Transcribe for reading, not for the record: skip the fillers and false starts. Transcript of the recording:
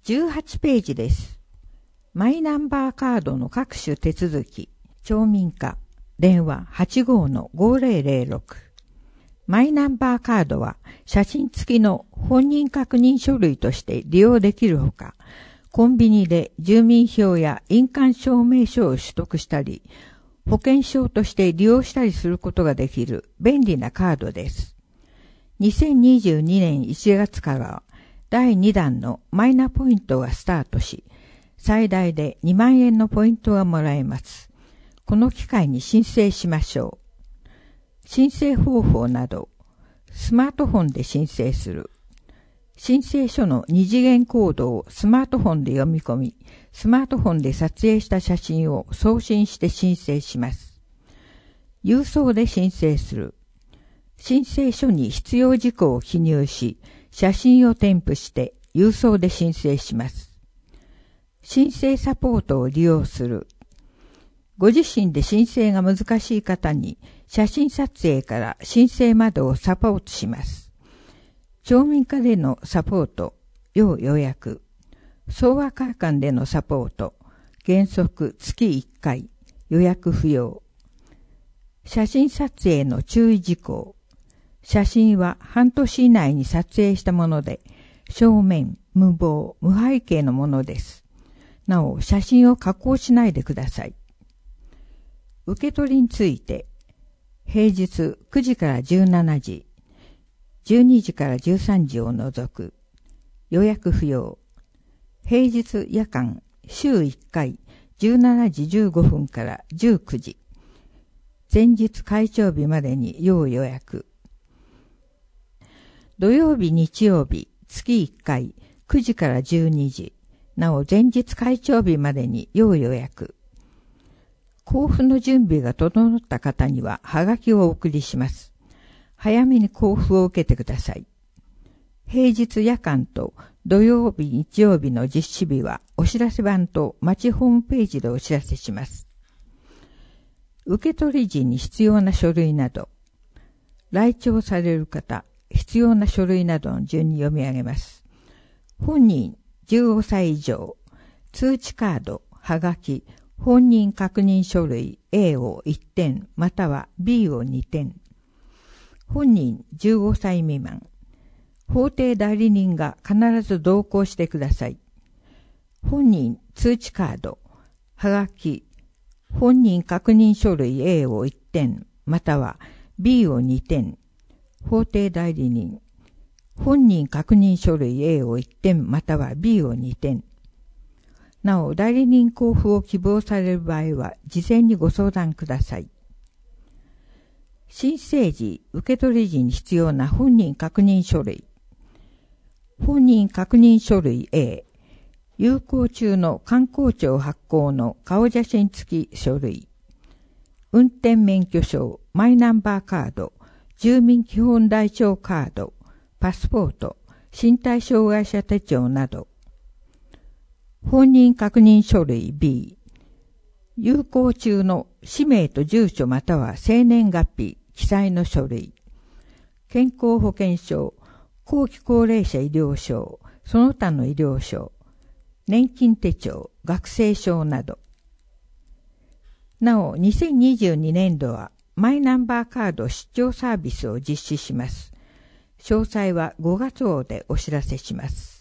18ページです。マイナンバーカードの各種手続き、町民課、電話 85-5006。マイナンバーカードは写真付きの本人確認書類として利用できるほか、コンビニで住民票や印鑑証明書を取得したり、保険証として利用したりすることができる便利なカードです。2022年1月からは第2弾のマイナポイントがスタートし、最大で2万円のポイントがもらえます。この機会に申請しましょう。申請方法など、スマートフォンで申請する。申請書の二次元コードをスマートフォンで読み込み、スマートフォンで撮影した写真を送信して申請します。郵送で申請する。申請書に必要事項を記入し、写真を添付して郵送で申請します。申請サポートを利用する。ご自身で申請が難しい方に写真撮影から申請までをサポートします。町民課でのサポート、要予約。総和会館でのサポート、原則月1回、予約不要。写真撮影の注意事項。写真は半年以内に撮影したもので、正面、無謀、無背景のものです。なお、写真を加工しないでください。受け取りについて、平日9時から17時、12時から13時を除く、予約不要。平日夜間、週1回、17時15分から19時。前日開帳日までに要予約。土曜日、日曜日、月1回、9時から12時。なお、前日開帳日までに要予約。交付の準備が整った方には、はがきをお送りします。早めに交付を受けてください。平日夜間と土曜日、日曜日の実施日は、お知らせ版と町ホームページでお知らせします。受け取り時に必要な書類など、来庁される方、必要な書類などの順に読み上げます。本人15歳以上、通知カード、はがき、本人確認書類 A を1点または B を2点。本人15歳未満。法定代理人が必ず同行してください。本人通知カード、はがき、本人確認書類 A を1点または B を2点。法定代理人。本人確認書類 A を1点または B を2点。なお、代理人交付を希望される場合は、事前にご相談ください。申請時、受け取り時に必要な本人確認書類。本人確認書類 A。有効中の観光庁発行の顔写真付き書類。運転免許証、マイナンバーカード、住民基本台帳カード、パスポート、身体障害者手帳など。本人確認書類 B。有効中の氏名と住所または生年月日、記載の書類。健康保険証、後期高齢者医療証、その他の医療証、年金手帳、学生証など。なお、2022年度はマイナンバーカード出張サービスを実施します。詳細は5月号でお知らせします。